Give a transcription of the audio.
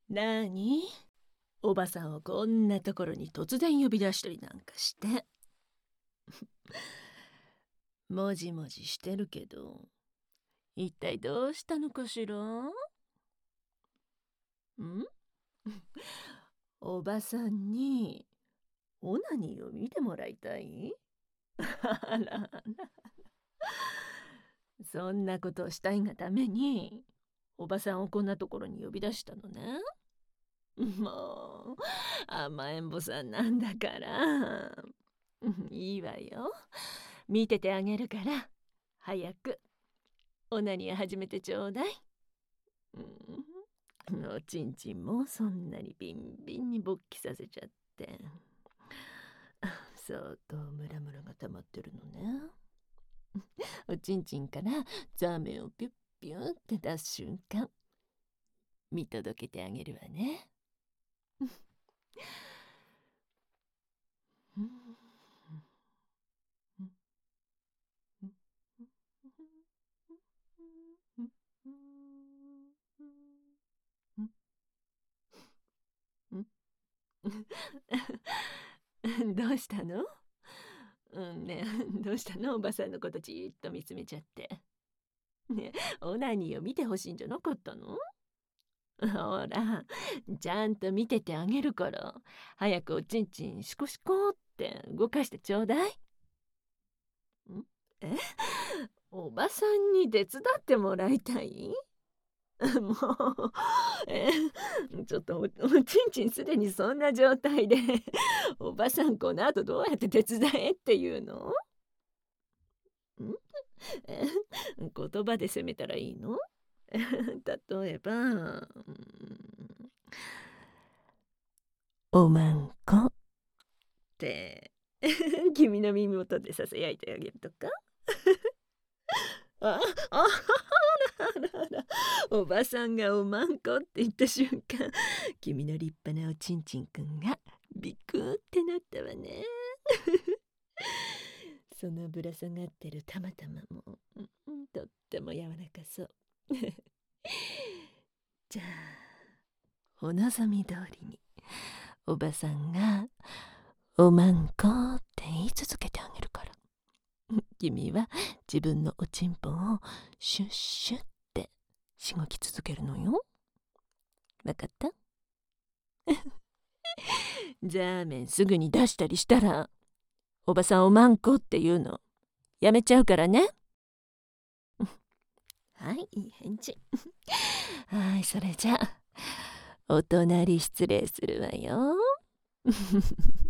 なーに、おばさんをこんなところに突然呼び出したりなんかして。もじもじしてるけど、一体どうしたのかしら？おばさんにオナニーを見てもらいたい？あらあら、そんなことをしたいがためにおばさんをこんなところに呼び出したのね。もう甘えん坊さんなんだから。いいわよ、見ててあげるから、早くオナニー始めてちょうだい。おちんちんもそんなにビンビンに勃起させちゃって、相当ムラムラが溜まってるのね。おちんちんからザーメンをピュッピュッって出す瞬間、見届けてあげるわね。どうしたの？ねえ、どうしたの？おばさんのことじーっと見つめちゃって。ねえ、オナニーを見てほしいんじゃなかったの？ほら、ちゃんと見ててあげるから、早くおちんちんシコシコって動かしてちょうだい。え、おばさんに手伝ってもらいたい？もう、ちょっとおちんちんすでにそんな状態で、おばさんこの後どうやって手伝えっていうの？え言葉で責めたらいいの？例えば、おまんこって君の耳元でささやいてあげるとか。ああらあらあら、おばさんがおまんこって言った瞬間、君の立派なおちんちんくんがビクってなったわね。そのぶら下がってるたまたまも、とっても柔らかそう。じゃあ、お望み通りにおばさんがおまんこって言い続けてあげるから、君は自分のおちんぽをシュッシュッってしごき続けるのよ。わかった？ザーメンすぐに出したりしたら、おばさんおまんこって言うのやめちゃうからね。はい、いい返事。はい、それじゃあ、お隣失礼するわよ。